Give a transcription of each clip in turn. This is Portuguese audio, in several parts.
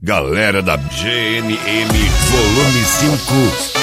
Galera da GNM Volume 5.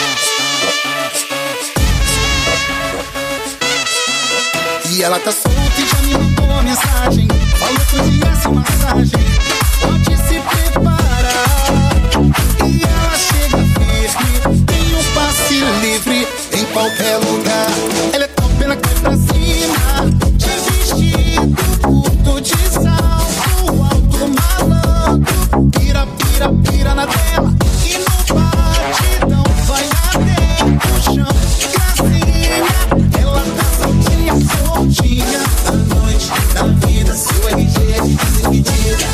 E ela tá solta e já me mandou uma mensagem. Falou que hoje ia ser massagem. Pode se preparar. E ela chega firme, tem um passe livre em qualquer lugar. Ela é top, ela cai pra cima, de vestido curto, de salto alto, malandro. Pira, pira, pira na tela e no batidão vai até o chão. Gracinha, ela tá soltinha, soltinha. À noite, na vida, seu RG é dividida.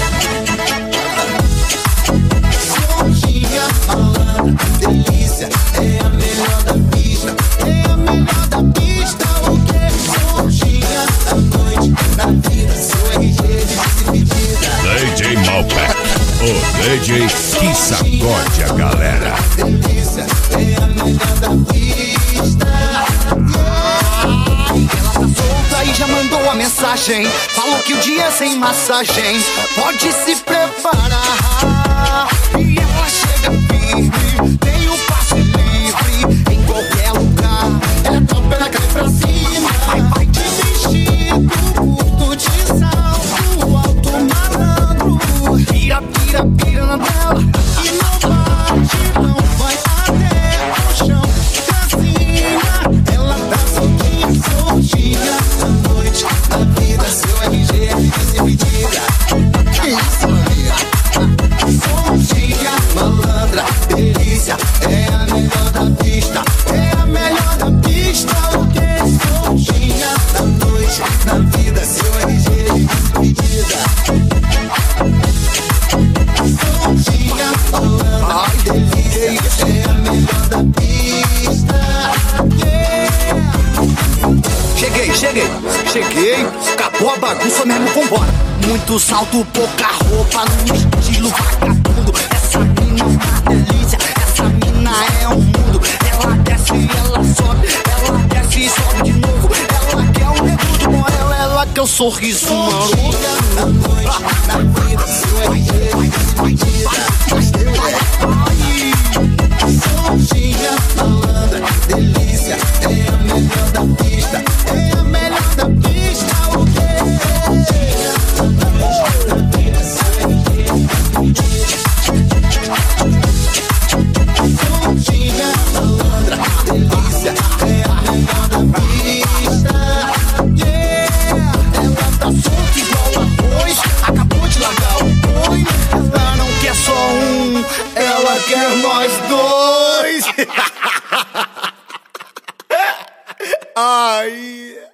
Soltinha, malandra, delícia, é a melhor da pista. É a melhor da pista, o que? Soltinha, à noite, na vida, seu RG é dividida. DJ Malpac, o DJ que sacode a galera. Delícia, é a melhor da pista. Ela tá solta e já mandou a mensagem. Falou que o dia é sem massagem. Pode se preparar. E ela chega firme, tem o passe livre em qualquer lugar. Ela é top, ela cai pra cima. Vai de vestido curto, de salto alto, malandro. Pira, pira, pira na tela e não bate, não vai até o chão. Gracinha, ela tá soltinha, soltinha. À noite, na vida, seu RG é dividida. Que isso, Maria? Soltinha, malandra, delícia, é a melhor da pista. É a melhor da pista, o que? Soltinha, na noite, na vida, seu RG é dividida. Soltinha, malandra, delícia, é a melhor da pista. Cheguei, acabou a bagunça mesmo, vambora. Muito salto, pouca roupa, no estilo vagabundo. Essa mina é uma delícia, essa mina é um mundo. Ela desce, ela desce e sobe de novo. Ela quer o dedo do morel, ela quer o sorriso maroto. Na noite, na vida, seu RG soltinha, malandra, delícia, é a melhor da pista. É a melhor da pista, o que? Soltinha, malandra, delícia, é a melhor da pista. Ela tá solta igual arroz, acabou de largar o boi. Ela não quer só um, ela quer nós dois. Ai.